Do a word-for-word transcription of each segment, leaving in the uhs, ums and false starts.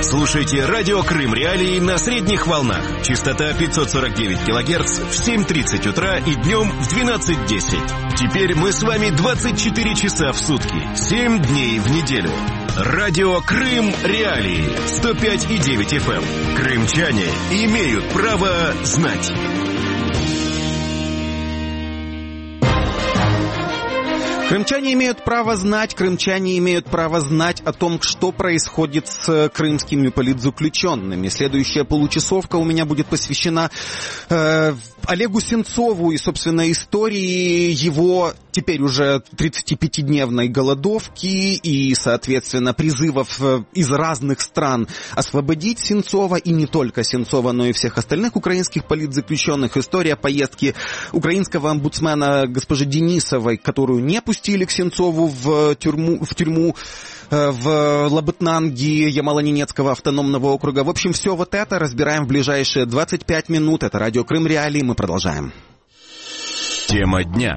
Слушайте радио Крым Реалии на средних волнах. Частота пятьсот сорок девять килогерц в семь тридцать утра и днем в двенадцать десять. Теперь мы с вами двадцать четыре часа в сутки, семь дней в неделю. Радио Крым Реалии сто пять и девять эф эм. Крымчане имеют право знать. Крымчане имеют право знать, крымчане имеют право знать о том, что происходит с крымскими политзаключенными. Следующая получасовка у меня будет посвящена э, Олегу Сенцову и, собственно, истории его теперь уже тридцатипятидневной голодовки и, соответственно, призывов из разных стран освободить Сенцова, и не только Сенцова, но и всех остальных украинских политзаключенных. История поездки украинского омбудсмена госпожи Денисовой, которую не пустили к Сенцову в тюрьму, в тюрьму в Лабытнанги Ямало-Ненецкого автономного округа. В общем, все вот это разбираем в ближайшие двадцать пять минут. Это радио Крым Реалии. Мы продолжаем. Тема дня.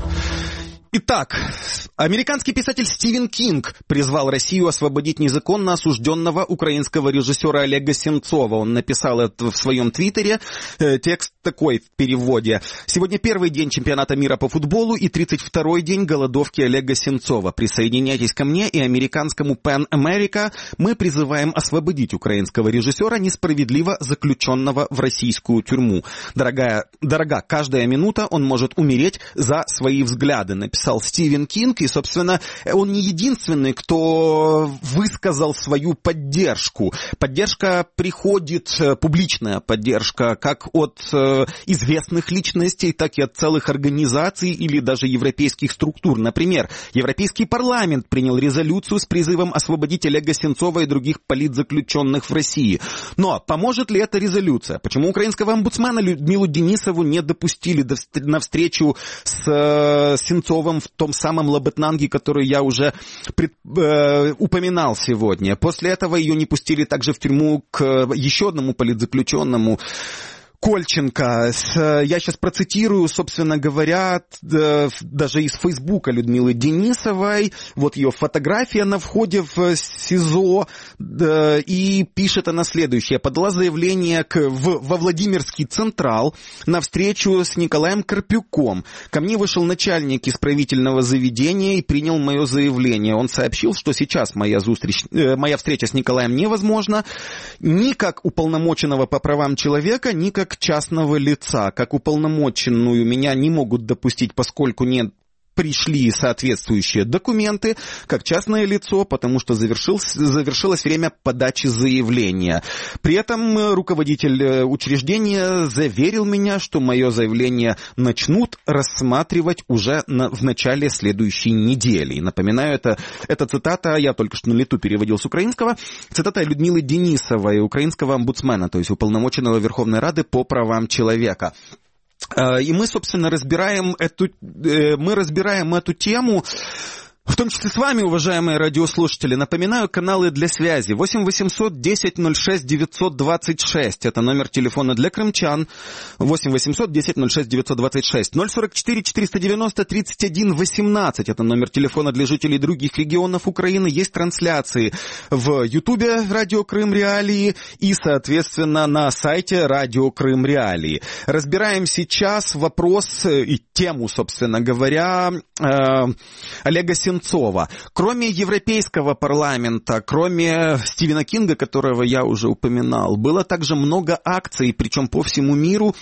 Итак, американский писатель Стивен Кинг призвал Россию освободить незаконно осужденного украинского режиссера Олега Сенцова. Он написал это в своем твиттере. Текст такой в переводе. Сегодня первый день чемпионата мира по футболу и тридцать второй день голодовки Олега Сенцова. Присоединяйтесь ко мне и американскому Pan America. Мы призываем освободить украинского режиссера, несправедливо заключенного в российскую тюрьму. Дорогая, дорога каждая минута, он может умереть за свои взгляды, написал Стивен Кинг, и, собственно, он не единственный, кто высказал свою поддержку. Поддержка приходит, публичная поддержка, как от э, известных личностей, так и от целых организаций или даже европейских структур. Например, Европейский парламент принял резолюцию с призывом освободить Олега Сенцова и других политзаключенных в России. Но поможет ли эта резолюция? Почему украинского омбудсмена Людмилу Денисову не допустили на встречу с э, Сенцовым в том самом Лабытнанге, который я уже пред, э, упоминал сегодня. После этого ее не пустили также в тюрьму к еще одному политзаключенному, Кольченко. Я сейчас процитирую, собственно говоря, даже из Фейсбука Людмилы Денисовой. Вот ее фотография на входе в СИЗО. И пишет она следующее. Подала заявление к, в, во Владимирский Централ на встречу с Николаем Карпюком. Ко мне вышел начальник исправительного заведения и принял мое заявление. Он сообщил, что сейчас моя, зустрич, моя встреча с Николаем невозможна ни как уполномоченного по правам человека, ни как частного лица. Как уполномоченную меня не могут допустить, поскольку нет пришли соответствующие документы, как частное лицо, потому что завершилось, завершилось время подачи заявления. При этом руководитель учреждения заверил меня, что мое заявление начнут рассматривать уже на, в начале следующей недели. И напоминаю, это, это цитата, я только что на лету переводил с украинского, цитата Людмилы Денисовой, украинского омбудсмена, то есть уполномоченного Верховной Рады по правам человека. И мы, собственно, разбираем эту, мы разбираем эту тему, в том числе с вами, уважаемые радиослушатели. Напоминаю, каналы для связи. восемь восемьсот десять ноль шесть девятьсот двадцать шесть. Это номер телефона для крымчан. восемь восемьсот десять ноль шесть девятьсот двадцать шесть. ноль сорок четыре четыреста девяносто тридцать один восемнадцать. Это номер телефона для жителей других регионов Украины. Есть трансляции в Ютубе «Радио Крым Реалии» и, соответственно, на сайте «Радио Крым Реалии». Разбираем сейчас вопрос и тему, собственно говоря, Олега Сенцова. Кроме Европейского парламента, кроме Стивена Кинга, которого я уже упоминал, было также много акций, причем по всему миру,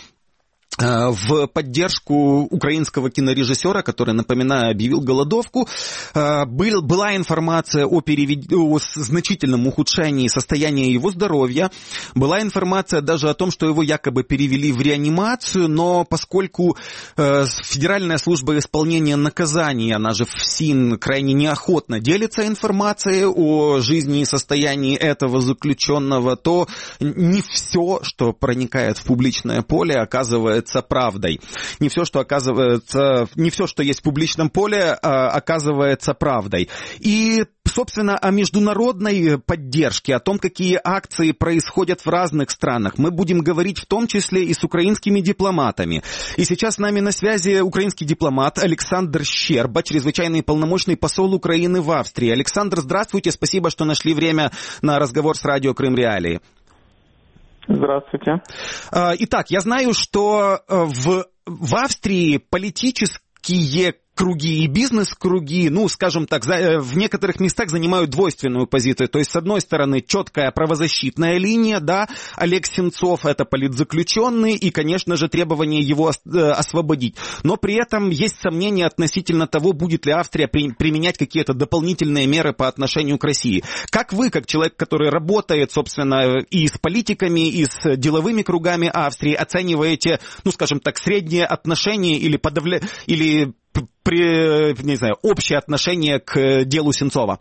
в поддержку украинского кинорежиссера, который, напоминаю, объявил голодовку. Был, была информация о, перевед... о значительном ухудшении состояния его здоровья. Была информация даже о том, что его якобы перевели в реанимацию, но поскольку Федеральная служба исполнения наказаний, она же ФСИН, крайне неохотно делится информацией о жизни и состоянии этого заключенного, то не все, что проникает в публичное поле, оказывается оказывается правдой. Не все, что оказывается, не все, что есть в публичном поле, оказывается правдой. И, собственно, о международной поддержке, о том, какие акции происходят в разных странах, мы будем говорить в том числе и с украинскими дипломатами. И сейчас с нами на связи украинский дипломат Александр Щерба, чрезвычайный полномочный посол Украины в Австрии. Александр, здравствуйте, спасибо, что нашли время на разговор с радио Крым Реалии. Здравствуйте. Итак, я знаю, что в, в Австрии политические круги и бизнес-круги, ну, скажем так, за, в некоторых местах занимают двойственную позицию. То есть, с одной стороны, четкая правозащитная линия, да, Олег Сенцов — это политзаключенный, и, конечно же, требование его освободить. Но при этом есть сомнения относительно того, будет ли Австрия при, применять какие-то дополнительные меры по отношению к России. Как вы, как человек, который работает, собственно, и с политиками, и с деловыми кругами Австрии, оцениваете, ну, скажем так, средние отношения или подавля... или при, не знаю, общее отношение к делу Сенцова?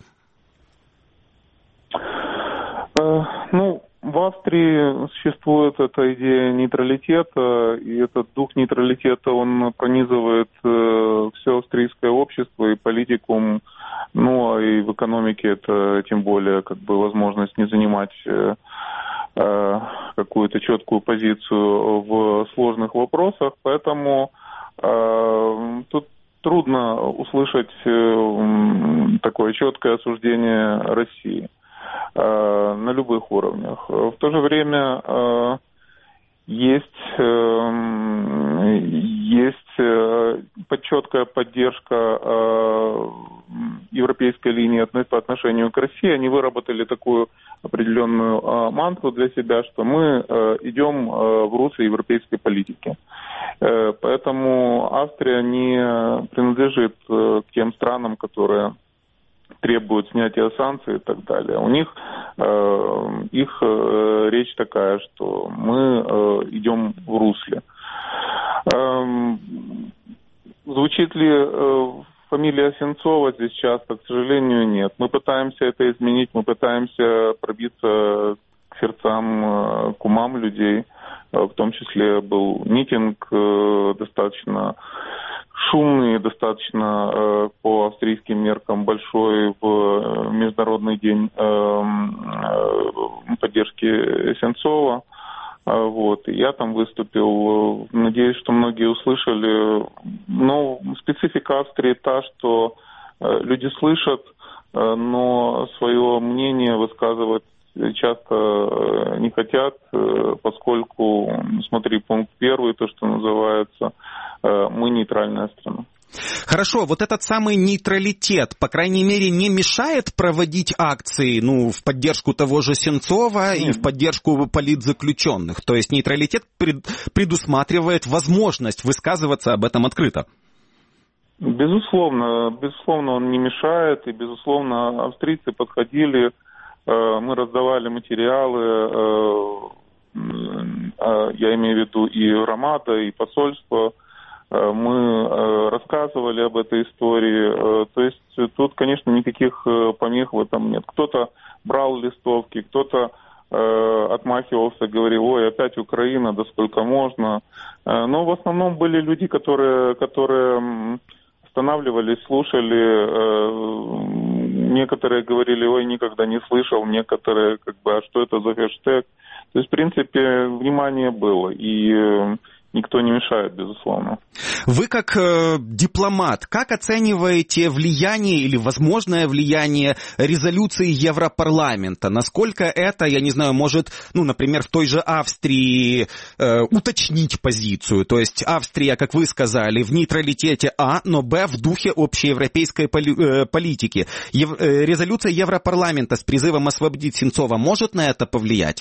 Ну, в Австрии существует эта идея нейтралитета, и этот дух нейтралитета, он пронизывает все австрийское общество и политикум, ну, а и в экономике это тем более как бы возможность не занимать какую-то четкую позицию в сложных вопросах, поэтому тут трудно услышать такое четкое осуждение России на любых уровнях. В то же время есть, есть четкая поддержка европейской линии по отношению к России. Они выработали такую определенную мантру для себя, что мы идем в русле европейской политики. Поэтому Австрия не принадлежит к тем странам, которые требуют снятия санкций и так далее. У них их речь такая, что мы идем в русле. Звучит ли фамилия Сенцова здесь часто? К сожалению, нет. Мы пытаемся это изменить, мы пытаемся пробиться к сердцам, к умам людей. В том числе был митинг достаточно шумный, достаточно по австрийским меркам большой в Международный день поддержки Сенцова. Вот. Я там выступил. Надеюсь, что многие услышали. Но специфика Австрии та, что люди слышат, но свое мнение высказывать часто не хотят, поскольку, смотри, пункт первый, то, что называется, мы нейтральная страна. Хорошо, вот этот самый нейтралитет, по крайней мере, не мешает проводить акции, ну, в поддержку того же Сенцова и в поддержку политзаключенных. То есть нейтралитет пред, предусматривает возможность высказываться об этом открыто. Безусловно, безусловно, он не мешает, и, безусловно, австрийцы подходили, мы раздавали материалы, я имею в виду и Ромада, и посольство, мы рассказывали об этой истории. То есть тут, конечно, никаких помех в этом нет. Кто-то брал листовки, кто-то отмахивался, говорил: ой, опять Украина, да сколько можно. Но в основном были люди, которые, которые останавливались, слушали. Некоторые говорили: ой, никогда не слышал. Некоторые, как бы, а что это за хэштег? То есть, в принципе, внимание было. И никто не мешает, безусловно. Вы как э, дипломат, как оцениваете влияние или возможное влияние резолюции Европарламента? Насколько это, я не знаю, может, ну, например, в той же Австрии э, уточнить позицию? То есть Австрия, как вы сказали, в нейтралитете А, но Б в духе общеевропейской поли- э, политики. Ев- э, резолюция Европарламента с призывом освободить Сенцова может на это повлиять?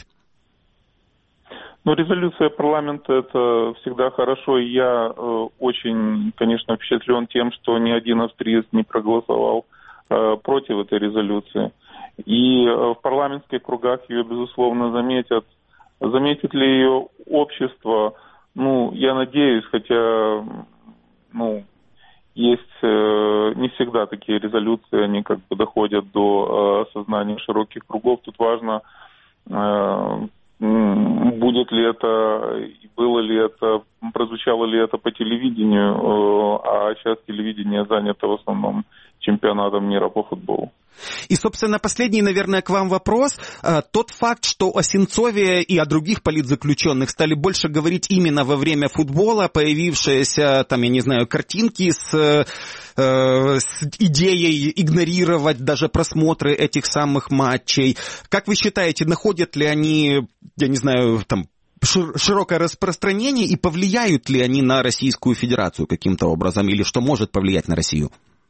Ну, резолюция парламента — это всегда хорошо, и я э, очень, конечно, впечатлен тем, что ни один австриец не проголосовал э, против этой резолюции. И э, в парламентских кругах ее, безусловно, заметят. Заметит ли ее общество? Ну, я надеюсь, хотя, ну, есть э, не всегда такие резолюции, они как бы доходят до э, сознания широких кругов. Тут важно э, будет ли это, было ли это, прозвучало ли это по телевидению, а сейчас телевидение занято в основном чемпионатом мира по футболу. И, собственно, последний, наверное, к вам вопрос. Тот факт, что о Сенцове и о других политзаключенных стали больше говорить именно во время футбола, появившиеся, там, я не знаю, картинки с, э, с идеей игнорировать даже просмотры этих самых матчей. Как вы считаете, находят ли они, я не знаю, там, широкое распространение и повлияют ли они на Российскую Федерацию каким-то образом, или что может повлиять на Россию?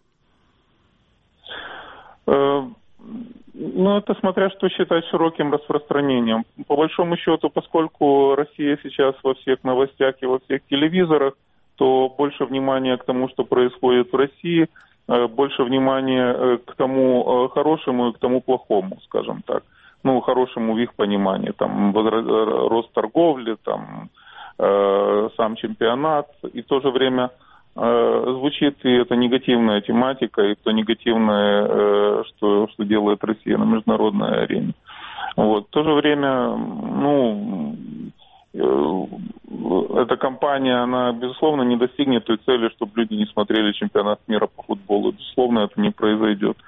Ну, это смотря что считать широким распространением. По большому счету, поскольку Россия сейчас во всех новостях и во всех телевизорах, то больше внимания к тому, что происходит в России, больше внимания к тому хорошему и к тому плохому, скажем так. Ну, хорошему в их понимании. Там рост торговли, там сам чемпионат, и в то же время звучит и эта негативная тематика, и то негативное, что, что делает Россия на международной арене. Вот. В то же время, ну, эта кампания, она, безусловно, не достигнет той цели, чтобы люди не смотрели чемпионат мира по футболу. Безусловно, это не произойдет.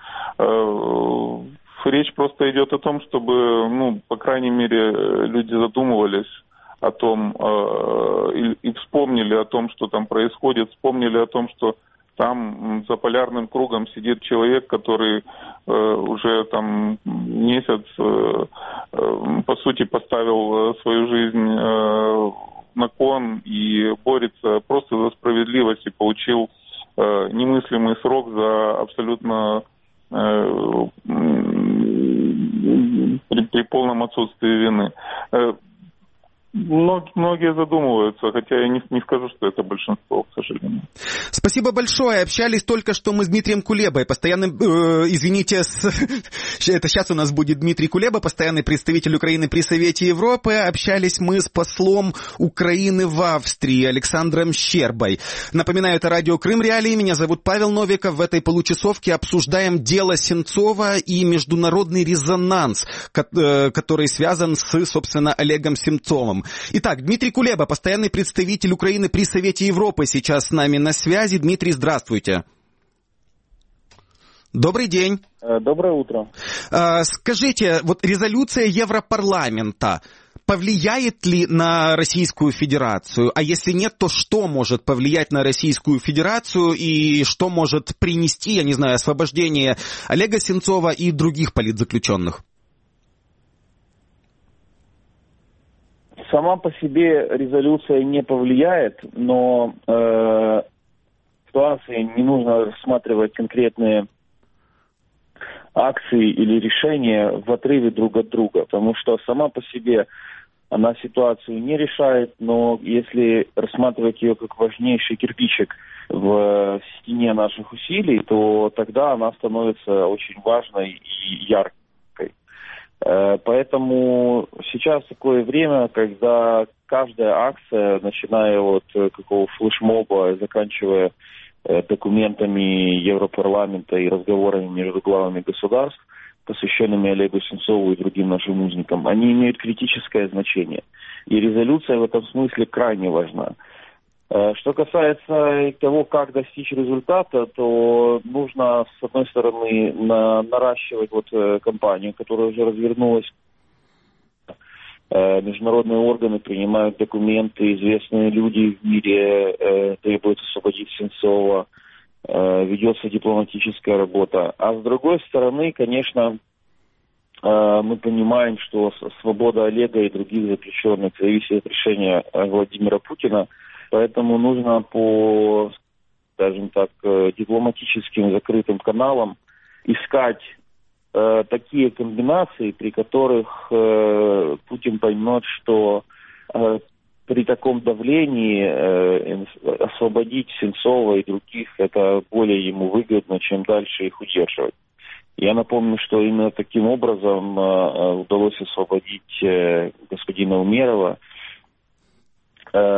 Речь просто идет о том, чтобы, ну, по крайней мере, люди задумывались о том э, и, и вспомнили о том, что там происходит, вспомнили о том, что там за полярным кругом сидит человек, который э, уже там месяц, э, э, по сути, поставил свою жизнь э, на кон и борется просто за справедливость и получил э, немыслимый срок за абсолютно э, при, при полном отсутствии вины. Многие задумываются, хотя я не, не скажу, что это большинство, к сожалению. Спасибо большое. Общались только что мы с Дмитрием Кулебой, постоянным, э, извините, с, это сейчас у нас будет Дмитрий Кулеба, постоянный представитель Украины при Совете Европы. Общались мы с послом Украины в Австрии Александром Щербой. Напоминаю, это радио Крым Реалии. Меня зовут Павел Новиков. В этой получасовке обсуждаем дело Сенцова и международный резонанс, который связан с, собственно, Олегом Сенцовым. Итак, Дмитрий Кулеба, постоянный представитель Украины при Совете Европы, сейчас с нами на связи. Дмитрий, здравствуйте. Добрый день. Доброе утро. Скажите, вот резолюция Европарламента повлияет ли на Российскую Федерацию? А если нет, то что может повлиять на Российскую Федерацию и что может принести, я не знаю, освобождение Олега Сенцова и других политзаключенных? Сама по себе резолюция не повлияет, но э, в ситуации не нужно рассматривать конкретные акции или решения в отрыве друг от друга, потому что сама по себе она ситуацию не решает, но если рассматривать ее как важнейший кирпичик в стене наших усилий, то тогда она становится очень важной и яркой. Поэтому сейчас такое время, когда каждая акция, начиная от какого флешмоба, заканчивая документами Европарламента и разговорами между главами государств, посвященными Олегу Сенцову и другим нашим узникам, они имеют критическое значение. И резолюция в этом смысле крайне важна. Что касается того, как достичь результата, то нужно, с одной стороны, на, наращивать вот кампанию, которая уже развернулась. Международные органы принимают документы, известные люди в мире требуют освободить Сенцова, ведется дипломатическая работа. А с другой стороны, конечно, мы понимаем, что свобода Олега и других заключенных зависит от решения Владимира Путина. Поэтому нужно по, скажем так, дипломатическим закрытым каналам искать э, такие комбинации, при которых э, Путин поймет, что э, при таком давлении э, освободить Сенцова и других это более ему выгодно, чем дальше их удерживать. Я напомню, что именно таким образом э, удалось освободить э, господина Умерова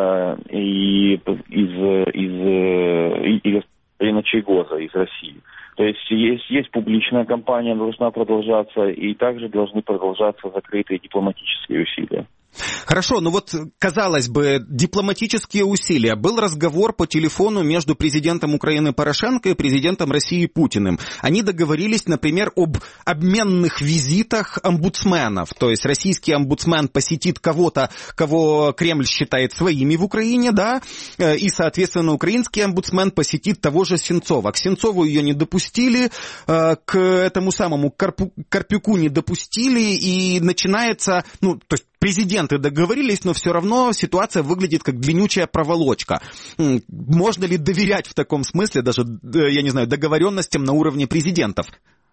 и из, из, из, из Чайгоза, из России. То есть есть, есть публичная кампания, должна продолжаться, и также должны продолжаться закрытые дипломатические усилия. Хорошо, ну вот, казалось бы, дипломатические усилия. Был разговор по телефону между президентом Украины Порошенко и президентом России Путиным. Они договорились, например, об обменных визитах омбудсменов. То есть российский омбудсмен посетит кого-то, кого Кремль считает своими в Украине, да, и, соответственно, украинский омбудсмен посетит того же Сенцова. К Сенцову ее не допустили, к этому самому Карпюку не допустили, и начинается, ну, то есть президенты договорились, но все равно ситуация выглядит как длиннючая проволочка. Можно ли доверять в таком смысле даже, я не знаю, договоренностям на уровне президентов?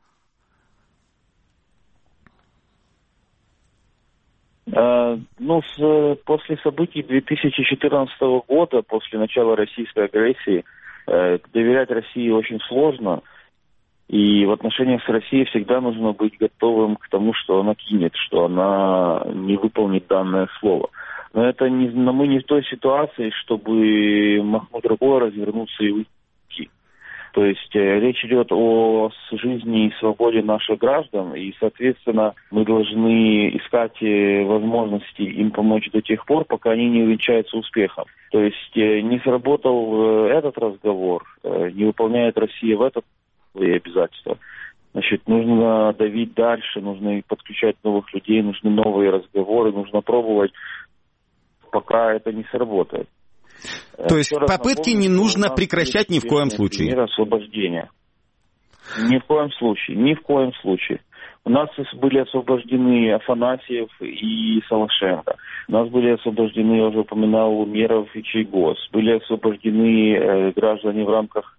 Uh, ну, с, после событий две тысячи четырнадцатого года, после начала российской агрессии, uh, доверять России очень сложно. И в отношениях с Россией всегда нужно быть готовым к тому, что она кинет, что она не выполнит данное слово. Но это не, но мы не в той ситуации, чтобы махнуть рукой, развернуться и уйти. То есть э, речь идет о жизни и свободе наших граждан, и, соответственно, мы должны искать э, возможности им помочь до тех пор, пока они не увенчаются успехом. То есть э, не сработал э, этот разговор, э, не выполняет Россия в этот свои обязательства. Значит, нужно давить дальше, нужно подключать новых людей, нужны новые разговоры, нужно пробовать, пока это не сработает. То есть попытки напомню, не нужно прекращать ни в коем случае? Мир освобождения. Ни в коем случае, ни в коем случае. У нас были освобождены Афанасьев и Солошенко. У нас были освобождены, я уже упоминал, Умеров и Чайгоз. Были освобождены э, граждане в рамках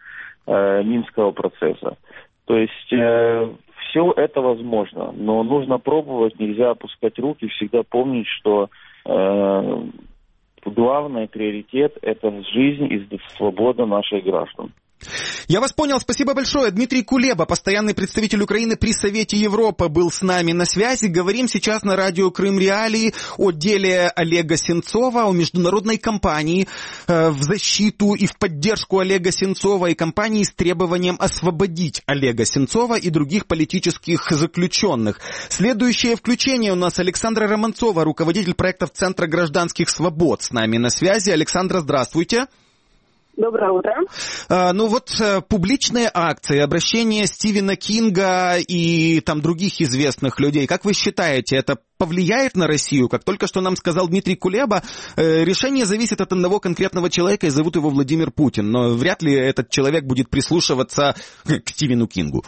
Минского процесса. То есть э, все это возможно, но нужно пробовать, нельзя опускать руки, всегда помнить, что э, главный приоритет – это жизнь и свобода наших граждан. Я вас понял, спасибо большое. Дмитрий Кулеба, постоянный представитель Украины при Совете Европы, был с нами на связи. Говорим сейчас на радио Крым Реалии о деле Олега Сенцова, о международной кампании э, в защиту и в поддержку Олега Сенцова, и кампании с требованием освободить Олега Сенцова и других политических заключенных. Следующее включение у нас Александра Романцова, руководитель проектов Центра гражданских свобод, с нами на связи. Александра, здравствуйте. Доброе утро. А, ну вот публичные акции, обращения Стивена Кинга и там других известных людей, как вы считаете, это повлияет на Россию? Как только что нам сказал Дмитрий Кулеба, э, решение зависит от одного конкретного человека, и зовут его Владимир Путин, но вряд ли этот человек будет прислушиваться к Стивену Кингу.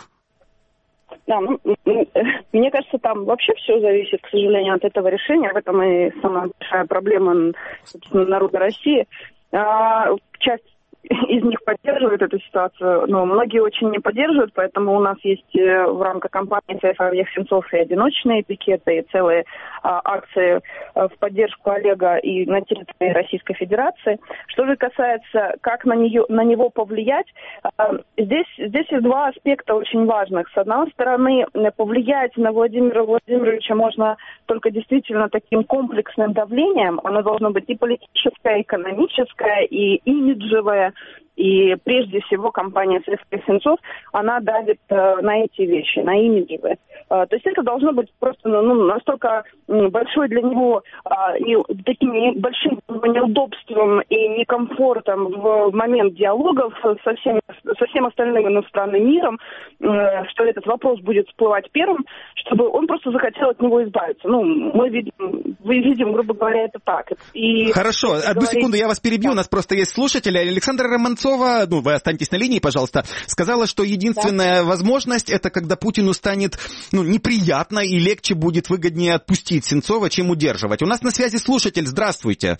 Да, ну, мне кажется, там вообще все зависит, к сожалению, от этого решения. В этом и самая большая проблема, собственно, народа России. А, часть из них поддерживает эту ситуацию, но многие очень не поддерживают, поэтому у нас есть в рамках кампании «Сейф Олег Сенцов» и одиночные пикеты, и целые а, акции а, в поддержку Олега и на территории Российской Федерации. Что же касается, как на, нее, на него повлиять, а, здесь, здесь есть два аспекта очень важных. С одной стороны, повлиять на Владимира Владимировича можно только действительно таким комплексным давлением. Оно должно быть и политическое, и экономическое, и имиджевое. И прежде всего компания «Сейф Олег Сенцов», она давит э, на эти вещи, на имиджевые. Э, то есть это должно быть просто ну, настолько большой для него э, и таким большим неудобством и некомфортом в момент диалогов со всем, со всем остальным иностранным миром, э, что этот вопрос будет всплывать первым, чтобы он просто захотел от него избавиться. Ну, мы видим, мы видим, грубо говоря, это так. И Хорошо, одну говорить... секунду, я вас перебью, да. У нас просто есть слушатели. Александра Романцова, ну, вы останетесь на линии, пожалуйста, сказала, что единственная да. возможность, это когда Путину станет, ну, неприятно и легче будет, выгоднее отпустить Сенцова, чем удерживать. У нас на связи слушатель, здравствуйте.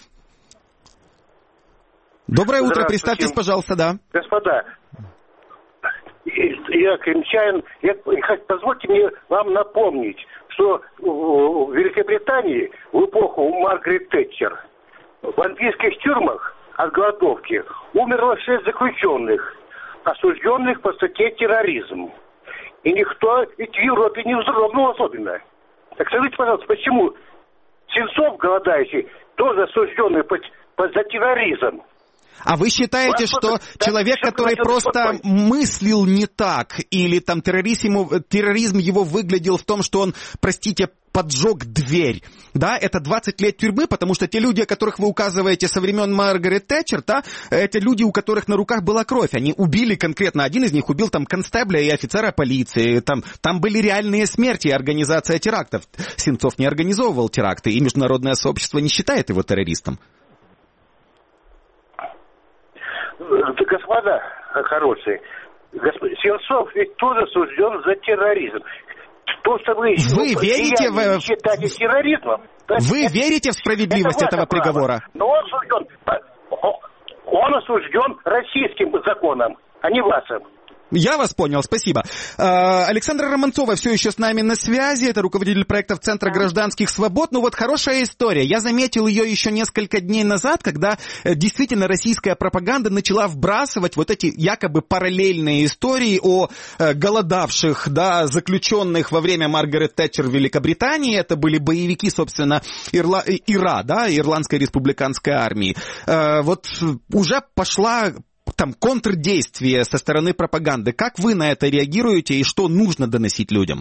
Доброе утро, представьтесь, пожалуйста, да. Господа, я крымчанин, я, позвольте мне вам напомнить, что в Великобритании в эпоху Маргарет Тэтчер в английских тюрьмах от голодовки умерло шесть заключенных, осужденных по статье терроризм. И никто ведь в Европе не вздрогнул особенно. Так скажите, пожалуйста, почему Сенцов, голодающий, тоже осужденный по, по, за терроризм? А вы считаете, Вас что просто, человек, да, который просто мыслил не так, или там терроризм, ему, терроризм его выглядел в том, что он, простите, поджег дверь, да, это двадцать лет тюрьмы, потому что те люди, о которых вы указываете со времен Маргарет Тэтчер, да, это люди, у которых на руках была кровь, они убили конкретно, один из них убил там констебля и офицера полиции, там, там были реальные смерти и организация терактов. Сенцов не организовывал теракты, и международное сообщество не считает его террористом. Господа хорошие, госп... Сенцов ведь тоже осужден за терроризм. То, что вы, вы ну, верите в... считаете терроризмом... Вы это, верите в справедливость это этого право. приговора? Но он осужден, он осужден российским законом, а не вашим. Я вас понял, спасибо. Александра Романцова все еще с нами на связи, это руководитель проектов Центра гражданских свобод. Ну вот хорошая история, я заметил ее еще несколько дней назад, когда действительно российская пропаганда начала вбрасывать вот эти якобы параллельные истории о голодавших, да, заключенных во время Маргарет Тэтчер в Великобритании. Это были боевики, собственно, Ирла... ИРА, да, Ирландской республиканской армии. Вот уже пошла... там контрдействие со стороны пропаганды. Как вы на это реагируете и что нужно доносить людям?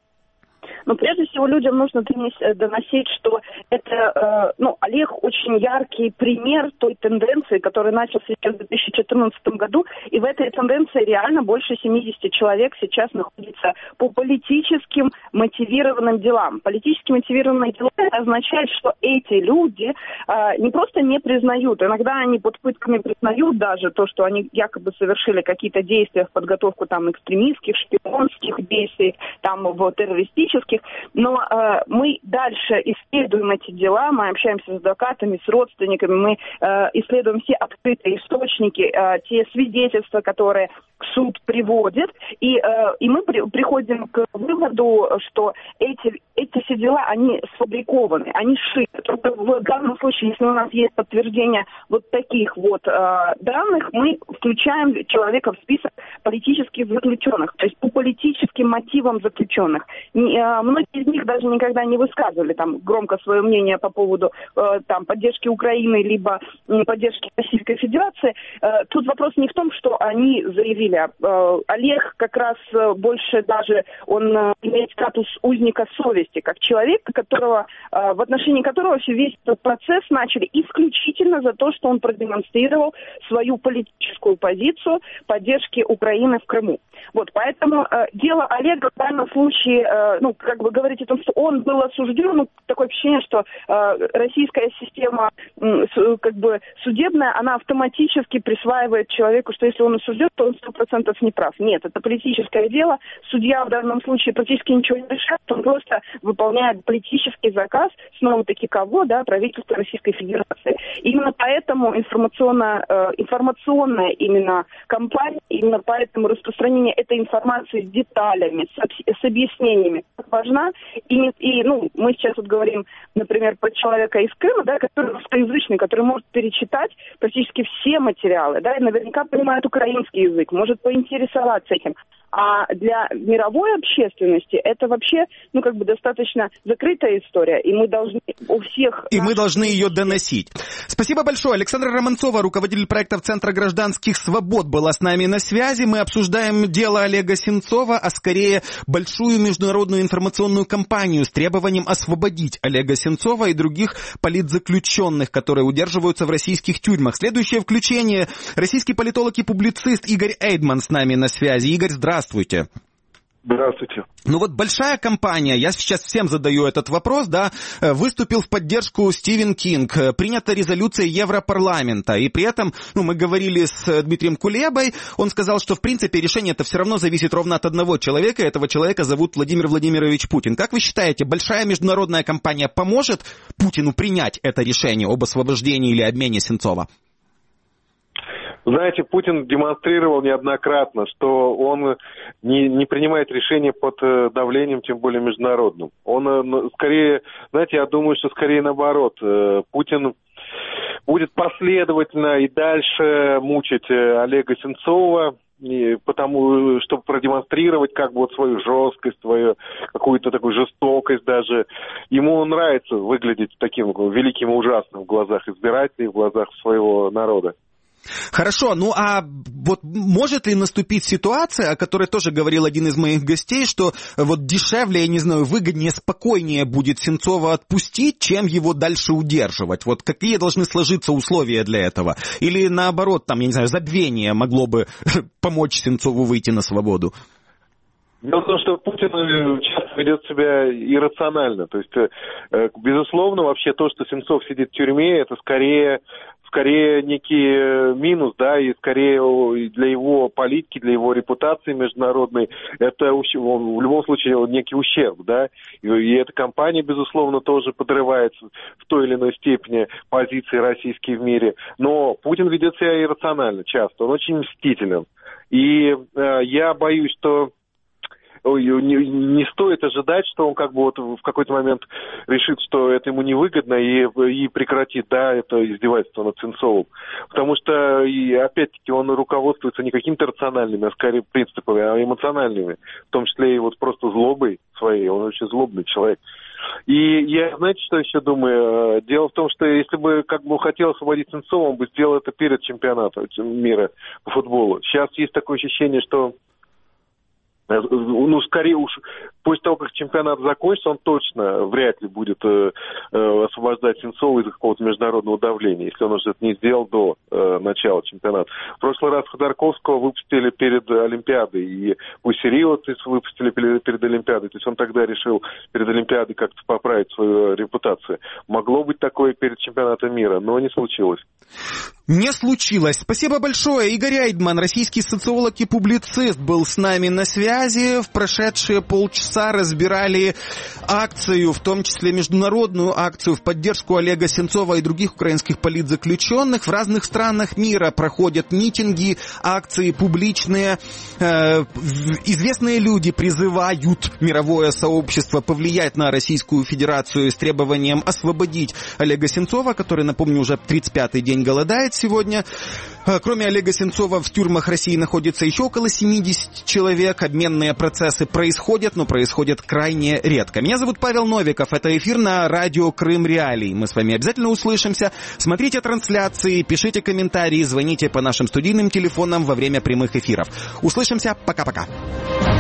Ну, прежде всего, людям нужно доносить, что это, э, ну, Олег очень яркий пример той тенденции, которая началась сейчас в две тысячи четырнадцатом году, и в этой тенденции реально больше семьдесят человек сейчас находится по политическим мотивированным делам. Политически мотивированные дела означает, что эти люди э, не просто не признают, иногда они под пытками признают даже то, что они якобы совершили какие-то действия в подготовку там экстремистских, шпионских действий, там в террористических, но э, мы дальше исследуем эти дела, мы общаемся с адвокатами, с родственниками, мы э, исследуем все открытые источники, э, те свидетельства, которые суд приводит, и, э, и мы при, приходим к выводу, что эти, эти все дела, они сфабрикованы, они сшиты. Только в данном случае, если у нас есть подтверждение вот таких вот э, данных, мы включаем человека в список политических заключенных, то есть по политическим мотивам заключенных. Не, э, многие из них даже никогда не высказывали там громко свое мнение по поводу э, там поддержки Украины либо э, поддержки Российской Федерации. Э, тут вопрос не в том, что они заявили. Э, Олег как раз э, больше даже он э, имеет статус узника совести, как человека, которого, э, в отношении которого весь этот процесс начали исключительно за то, что он продемонстрировал свою политическую позицию поддержки Украины в Крыму. Вот, поэтому э, дело Олега в данном случае, э, ну, как бы говорить о том, что он был осужден, ну, такое впечатление, что э, российская система э, с, как бы судебная, она автоматически присваивает человеку, что если он осужден, то он сто процентов не прав. Нет, это политическое дело. Судья в данном случае практически ничего не решает, он просто выполняет политический заказ, снова-таки кого, да, правительства Российской Федерации. Именно поэтому информационная, э, информационная именно кампания, именно поэтому распространение этой информации с деталями, с, с объяснениями важна. И, и ну, мы сейчас вот говорим, например, про человека из Крыма, да, который русскоязычный, который может перечитать практически все материалы, да, и наверняка понимает украинский язык, может поинтересоваться этим. А для мировой общественности это вообще, ну, как бы достаточно закрытая история, и мы должны у всех... И мы должны ее доносить. Спасибо большое. Александра Романцова, руководитель проектов Центра гражданских свобод, была с нами на связи. Мы обсуждаем дело Олега Сенцова, а скорее большую международную информационную кампанию с требованием освободить Олега Сенцова и других политзаключенных, которые удерживаются в российских тюрьмах. Следующее включение. Российский политолог и публицист Игорь Эйдман с нами на связи. Игорь, здравствуйте. Здравствуйте. Здравствуйте. Ну вот большая компания, я сейчас всем задаю этот вопрос, да, выступил в поддержку Стивен Кинг, принята резолюция Европарламента, и при этом, ну, мы говорили с Дмитрием Кулебой, он сказал, что в принципе решение это все равно зависит ровно от одного человека, и этого человека зовут Владимир Владимирович Путин. Как вы считаете, большая международная компания поможет Путину принять это решение об освобождении или обмене Сенцова? Знаете, Путин демонстрировал неоднократно, что он не, не принимает решения под давлением, тем более международным. Он скорее, знаете, я думаю, что скорее наоборот. Путин будет последовательно и дальше мучить Олега Сенцова, и потому, чтобы продемонстрировать как бы вот свою жесткость, свою какую-то такую жестокость даже. Ему нравится выглядеть таким великим и ужасным в глазах избирателей, в глазах своего народа. Хорошо, ну а вот может ли наступить ситуация, о которой тоже говорил один из моих гостей, что вот дешевле, я не знаю, выгоднее, спокойнее будет Сенцова отпустить, чем его дальше удерживать? Вот какие должны сложиться условия для этого? Или наоборот, там, я не знаю, забвение могло бы помочь Сенцову выйти на свободу? Дело в том, что Путин часто ведет себя иррационально. То есть, безусловно, вообще то, что Сенцов сидит в тюрьме, это скорее... скорее некий минус, да, и скорее для его политики, для его репутации международной, это в любом случае некий ущерб, да, и, и эта кампания, безусловно, тоже подрывает в той или иной степени позиции российские в мире, но Путин ведет себя иррационально часто, он очень мстителен, и э, я боюсь, что Не, не стоит ожидать, что он как бы вот в какой-то момент решит, что это ему невыгодно и, и прекратит, да, это издевательство над Сенцовым. Потому что, и опять-таки, он руководствуется не какими-то рациональными, а скорее принципами, а эмоциональными. В том числе и вот просто злобой своей. Он очень злобный человек. И я, знаете, что еще думаю? Дело в том, что если бы как бы хотел освободить Сенцова, он бы сделал это перед чемпионатом мира по футболу. Сейчас есть такое ощущение, что ну, скорее уж, после того, как чемпионат закончится, он точно вряд ли будет э, э, освобождать Сенцова из-за какого-то международного давления, если он уже это не сделал до э, начала чемпионата. В прошлый раз Ходорковского выпустили перед Олимпиадой, и Пусирио выпустили перед, перед Олимпиадой, то есть он тогда решил перед Олимпиадой как-то поправить свою репутацию. Могло быть такое перед чемпионатом мира, но не случилось. Не случилось. Спасибо большое. Игорь Эйдман, российский социолог и публицист, был с нами на связи. В прошедшие полчаса разбирали акцию, в том числе международную акцию в поддержку Олега Сенцова и других украинских политзаключенных. В разных странах мира проходят митинги, акции публичные. Э, известные люди призывают мировое сообщество повлиять на Российскую Федерацию с требованием освободить Олега Сенцова, который, напомню, уже тридцать пятый день голодает сегодня. Кроме Олега Сенцова в тюрьмах России находится еще около семьдесят человек. Обменные процессы происходят, но происходят крайне редко. Меня зовут Павел Новиков. Это эфир на радио Крым Реалии. Мы с вами обязательно услышимся. Смотрите трансляции, пишите комментарии, звоните по нашим студийным телефонам во время прямых эфиров. Услышимся. Пока-пока.